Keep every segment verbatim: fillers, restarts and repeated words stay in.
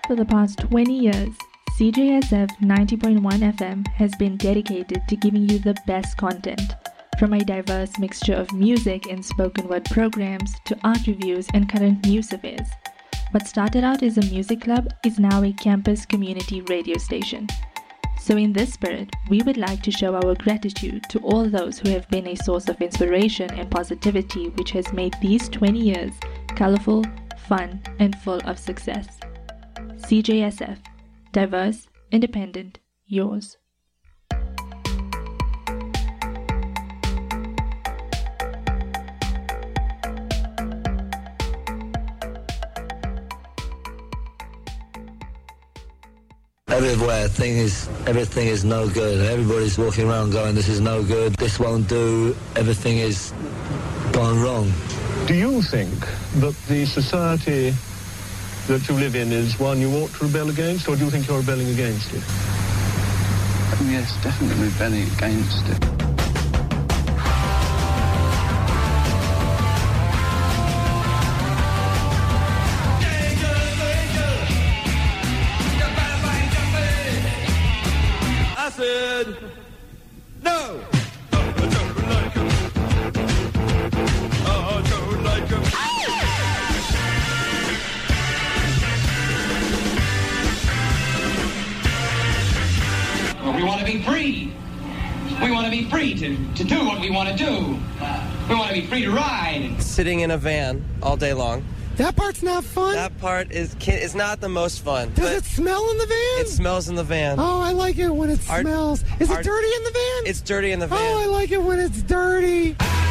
For the past twenty years, C J S F ninety point one F M has been dedicated to giving you the best content, from a diverse mixture of music and spoken word programs to art reviews and current news affairs. What started out as a music club is now a campus community radio station. So in this spirit, we would like to show our gratitude to all those who have been a source of inspiration and positivity which has made these twenty years colorful, fun, and full of success. C J S F. Diverse, independent, yours. Everywhere, thing is, everything is no good. Everybody's walking around going, this is no good, this won't do, everything is gone wrong. Do you think that the society that you live in is one you ought to rebel against, or do you think you're rebelling against it? Yes, definitely rebelling against it. I said, no! We want to be free. We want to be free to, to do what we want to do. We want to be free to ride. Sitting in a van all day long. That part's not fun? That part is is not the most fun. Does it smell in the van? It smells in the van. Oh, I like it when it our, smells. Is our, it dirty in the van? It's dirty in the van. Oh, I like it when it's dirty.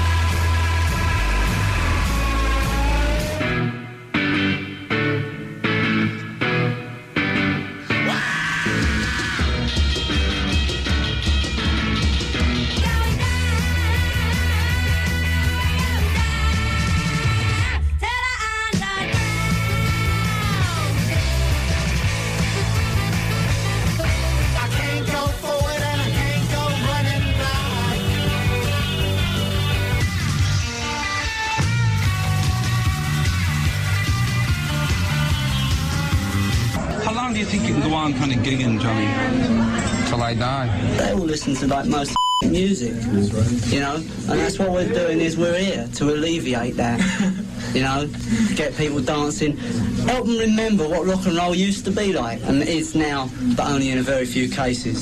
Do you think you can go on kind of gigging, Johnny, till I die? They all listen to like most music, you know, and that's what we're doing is we're here to alleviate that, you know, get people dancing, help them remember what rock and roll used to be like, and it is now, but only in a very few cases.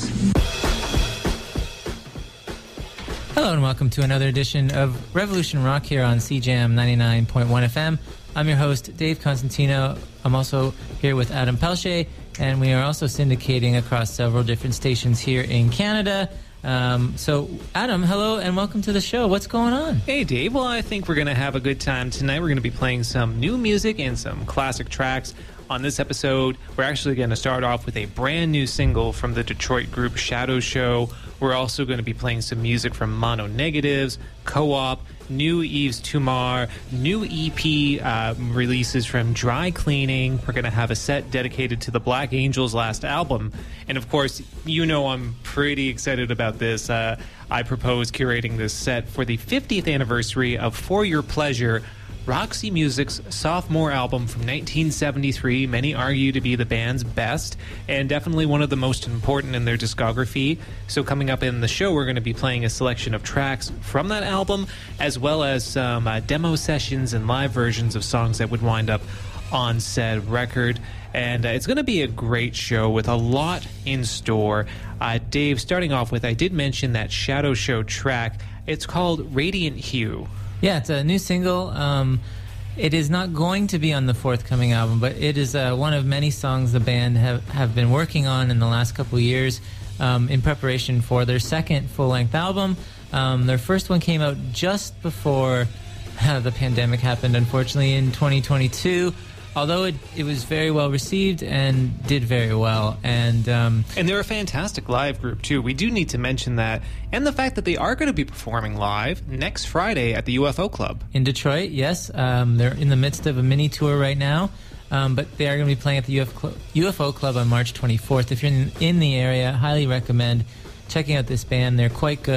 Hello and welcome to another edition of Revolution Rock here on C J M ninety-nine point one F M. I'm your host, Dave Constantino. I'm also here with Adam Pelche, and we are also syndicating across several different stations here in Canada. Um, so, Adam, hello and welcome to the show. What's going on? Hey, Dave. Well, I think we're going to have a good time tonight. We're going to be playing some new music and some classic tracks. On this episode, we're actually going to start off with a brand new single from the Detroit group Shadow Show. We're also going to be playing some music from Mono Negatives, Co-op, new Yves Tumor, new E P uh, releases from Dry Cleaning. We're going to have a set dedicated to the Black Angels' last album. And of course, you know I'm pretty excited about this. Uh, I propose curating this set for the fiftieth anniversary of For Your Pleasure, Roxy Music's sophomore album from nineteen seventy-three, many argue to be the band's best, and definitely one of the most important in their discography. So coming up in the show, we're going to be playing a selection of tracks from that album, as well as some uh, demo sessions and live versions of songs that would wind up on said record. And uh, it's going to be a great show with a lot in store. Uh, Dave, starting off with, I did mention that Shadow Show track. It's called Radiant Hue. Yeah, it's a new single. Um, it is not going to be on the forthcoming album, but it is uh, one of many songs the band have, have been working on in the last couple of years um, in preparation for their second full-length album. Um, their first one came out just before uh, the pandemic happened, unfortunately, in twenty twenty-two. Although it, it was very well received and did very well. And um, and they're a fantastic live group, too. We do need to mention that. And the fact that they are going to be performing live next Friday at the U F O Club. In Detroit, yes. Um, they're in the midst of a mini tour right now. Um, but they are going to be playing at the U F O Club on March twenty-fourth. If you're in, in the area, I highly recommend checking out this band. They're quite good.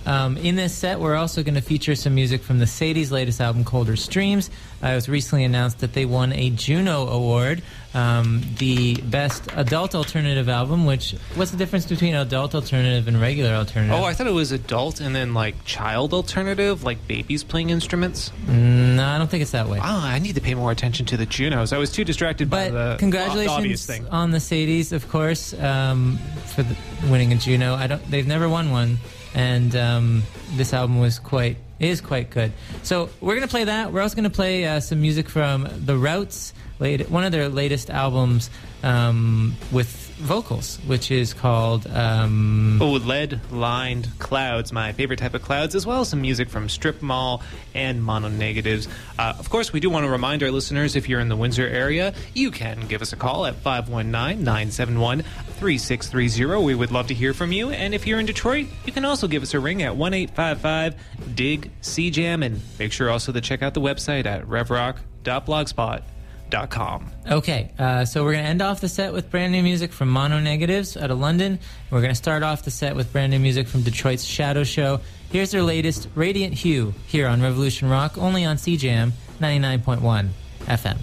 Um, in this set, we're also going to feature some music from the Sadies' latest album, Colder Streams. Uh, it was recently announced that they won a Juno Award, um, the best adult alternative album, which, what's the difference between adult alternative and regular alternative? Oh, I thought it was adult and then like child alternative, like babies playing instruments. No, I don't think it's that way. Oh, I need to pay more attention to the Junos. I was too distracted by But the congratulations obvious thing. on the Sadies, of course, um, for the, winning a Juno. I don't. They've never won one, and um, this album was quite is quite good. So we're gonna play that. We're also gonna play uh, some music from The Routs, late, one of their latest albums um, with vocals, which is called um, oh, Lead-Lined Clouds, my favorite type of clouds, as well as some music from Strip Mall and Mono Negatives. Uh, of course, we do want to remind our listeners, if you're in the Windsor area, you can give us a call at five one nine, nine seven one, three six three zero. We would love to hear from you. And if you're in Detroit, you can also give us a ring at one eight five five, D I G, C Jam. And make sure also to check out the website at revrock dot blogspot dot com. Okay, uh, so we're going to end off the set with brand new music from Mono Negatives out of London. We're going to start off the set with brand new music from Detroit's Shadow Show. Here's their latest, Radiant Hue, here on Revolution Rock, only on C Jam ninety-nine point one F M.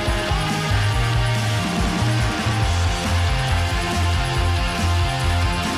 Thank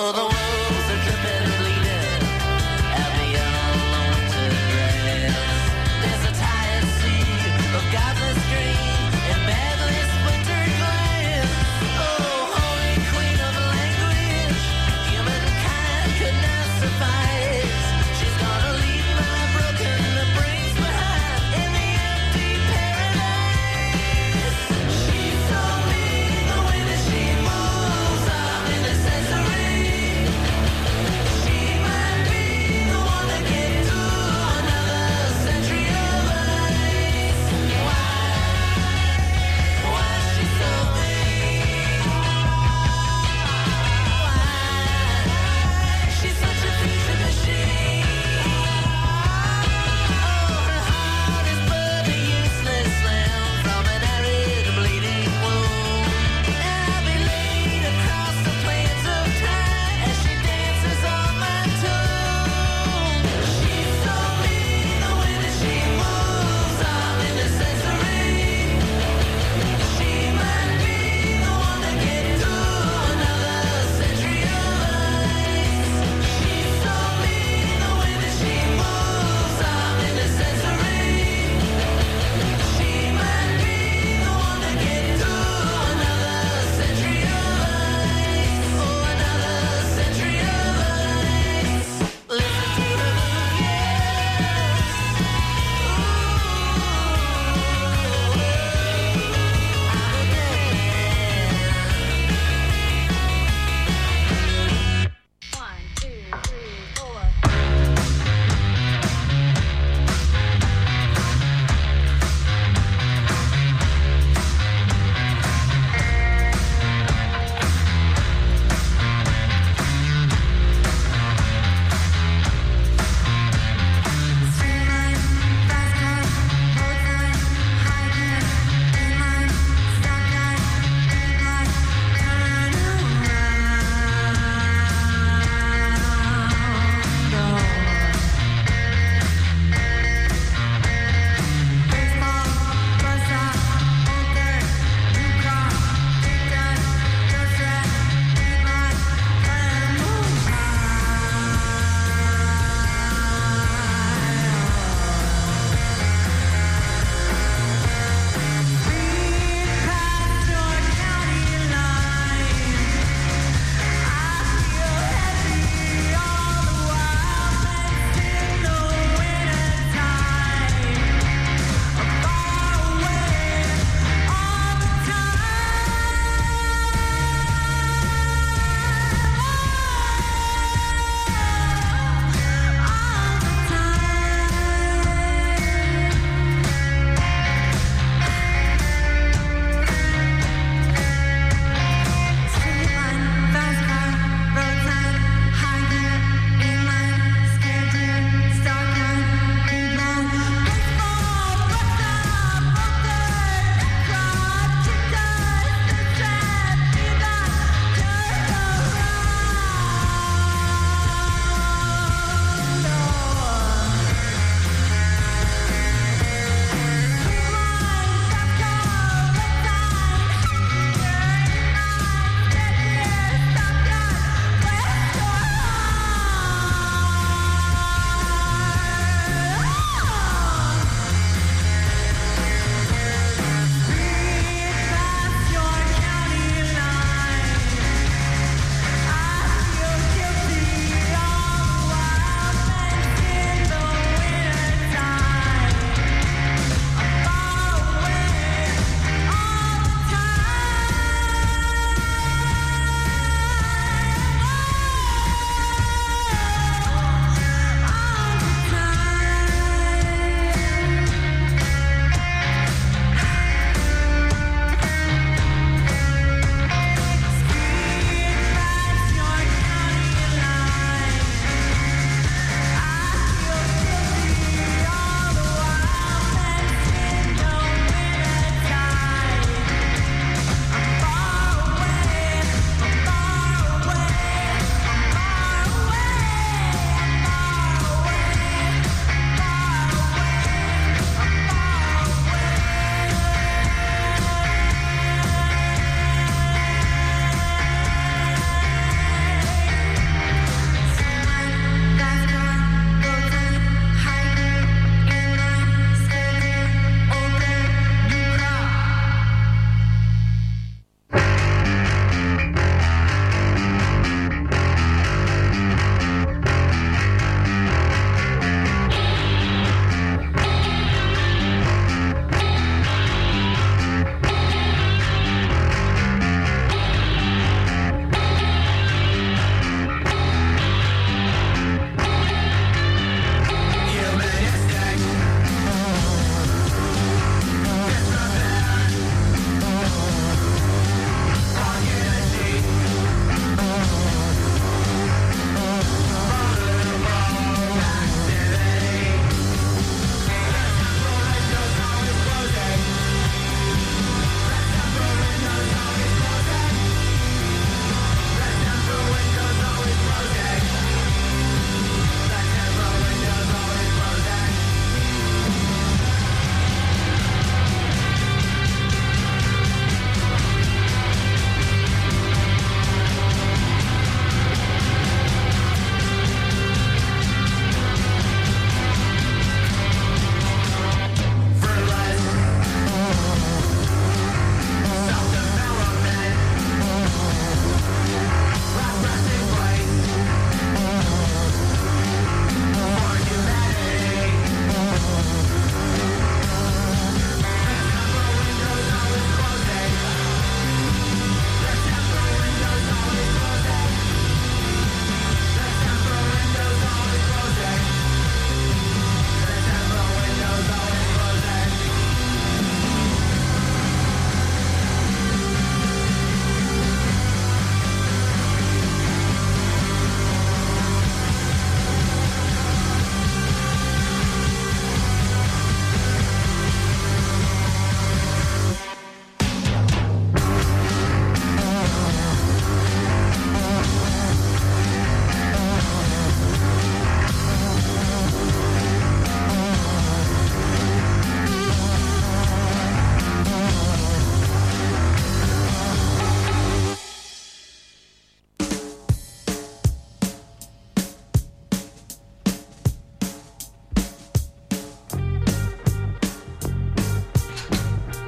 Oh, the wolves are dripping and bleeding out beyond the winter grass. There's a tired sea of godless dream and badly splintered glass. Oh, holy queen of language, humankind could not suffice. She's gonna leave my broken brains behind in the empty paradise. She told me the way that she moves, I'm in a sensory.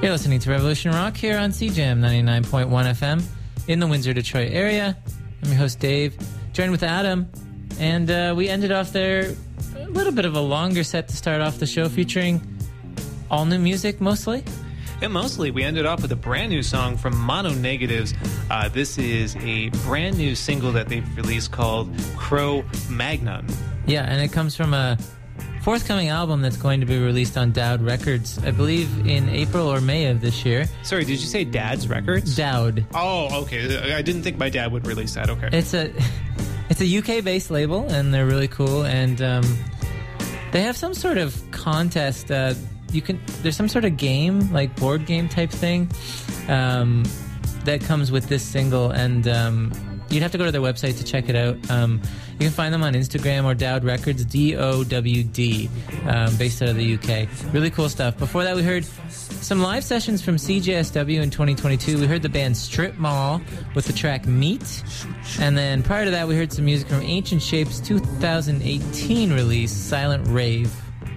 You're listening to Revolution Rock here on C J M ninety-nine point one F M in the Windsor, Detroit area. I'm your host, Dave, joined with Adam, and uh, we ended off there a little bit of a longer set to start off the show, featuring all new music mostly. Yeah, mostly. We ended off with a brand new song from Mono Negatives. Uh, this is a brand new single that they've released called Cro Magnon. Yeah, and it comes from a forthcoming album that's going to be released on Dowd Records, I believe in April or May of this year. Sorry, did you say Dad's Records? Dowd. Oh, okay. I didn't think my dad would release that. Okay. It's a it's a U K-based label, and they're really cool, and um, they have some sort of contest. Uh, you can there's some sort of game, like board game type thing, um, that comes with this single, and um, you'd have to go to their website to check it out. Um, you can find them on Instagram or Dowd Records, D O W D, um, based out of the U K. Really cool stuff. Before that, we heard some live sessions from C J S W in twenty twenty-two. We heard the band Strip Mall with the track Meat. And then prior to that, we heard some music from Ancient Shapes' two thousand eighteen release, Silent Rave.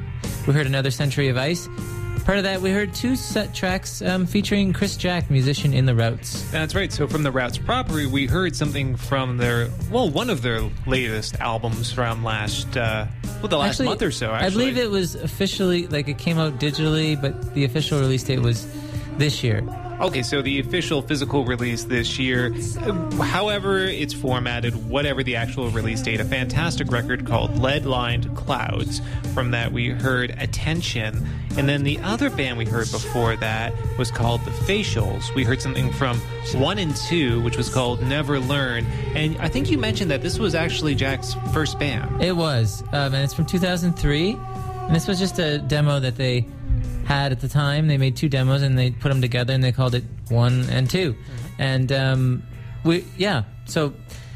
We heard another Century of Ice. Part of that, we heard two set tracks um, featuring Chris Jack, musician in The Routs. That's right. So from The Routs proper, we heard something from their, well, one of their latest albums from last, uh, well, the last actually, month or so, actually. I believe it was officially, like it came out digitally, but the official release date was this year. Okay, so the official physical release this year, however it's formatted, whatever the actual release date, a fantastic record called Lead-Lined Clouds. From that we heard Attention, and then the other band we heard before that was called The Facials. We heard something from one and two, which was called Never Learn, and I think you mentioned that this was actually Jack's first band. It was, um, and it's from two thousand three, and this was just a demo that they had at the time. They made two demos and they put them together and they called it one and two. Mm-hmm. And um, we, yeah, so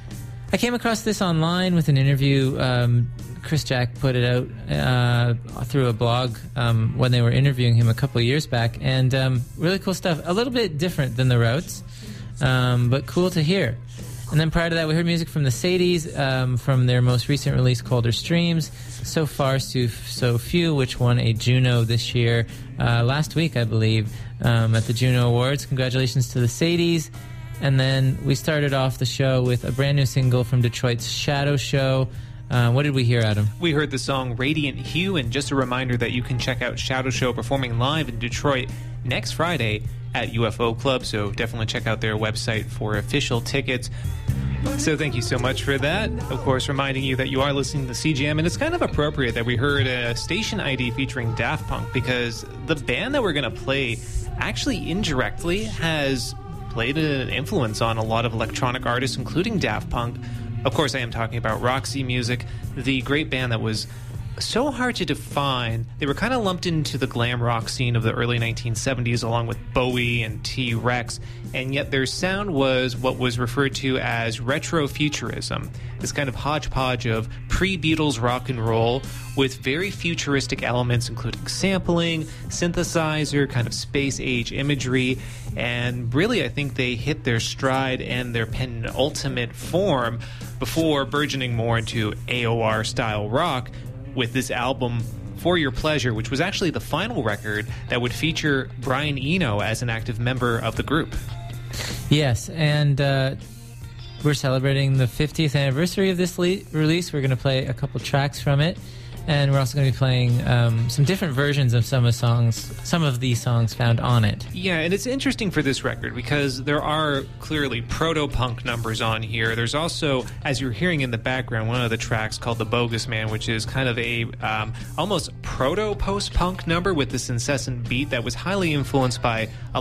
I came across this online with an interview. Um, Chris Jack put it out uh, through a blog um, when they were interviewing him a couple of years back, and um, really cool stuff. A little bit different than The Routs, um, but cool to hear. And then prior to that, we heard music from the Sadies, um, from their most recent release, Colder Streams. So Far, So, so Few, which won a Juno this year, uh, last week, I believe, um, at the Juno Awards. Congratulations to the Sadies. And then we started off the show with a brand new single from Detroit's Shadow Show. Uh, what did we hear, Adam? We heard the song Radiant Hue, and just a reminder that you can check out Shadow Show performing live in Detroit next Friday at U F O Club, so definitely check out their website for official tickets. So thank you so much for that. Of course, reminding you that you are listening to C J M, and it's kind of appropriate that we heard a station I D featuring Daft Punk, because the band that we're going to play actually indirectly has played an influence on a lot of electronic artists, including Daft Punk. Of course, I am talking about Roxy Music, the great band that was so hard to define. They were kind of lumped into the glam rock scene of the early nineteen seventies along with Bowie and T-Rex, and yet their sound was what was referred to as retrofuturism, this kind of hodgepodge of pre-Beatles rock and roll with very futuristic elements including sampling, synthesizer, kind of space-age imagery, and really I think they hit their stride and their penultimate form before burgeoning more into A O R-style rock with this album, For Your Pleasure, which was actually the final record that would feature Brian Eno as an active member of the group. Yes, and uh, we're celebrating the fiftieth anniversary of this le- release. We're going to play a couple tracks from it, and we're also going to be playing um, some different versions of some of songs, some of these songs found on it. Yeah, and it's interesting for this record because there are clearly proto-punk numbers on here. There's also, as you're hearing in the background, one of the tracks called The Bogus Man, which is kind of a um, almost proto-post-punk number with this incessant beat that was highly influenced by a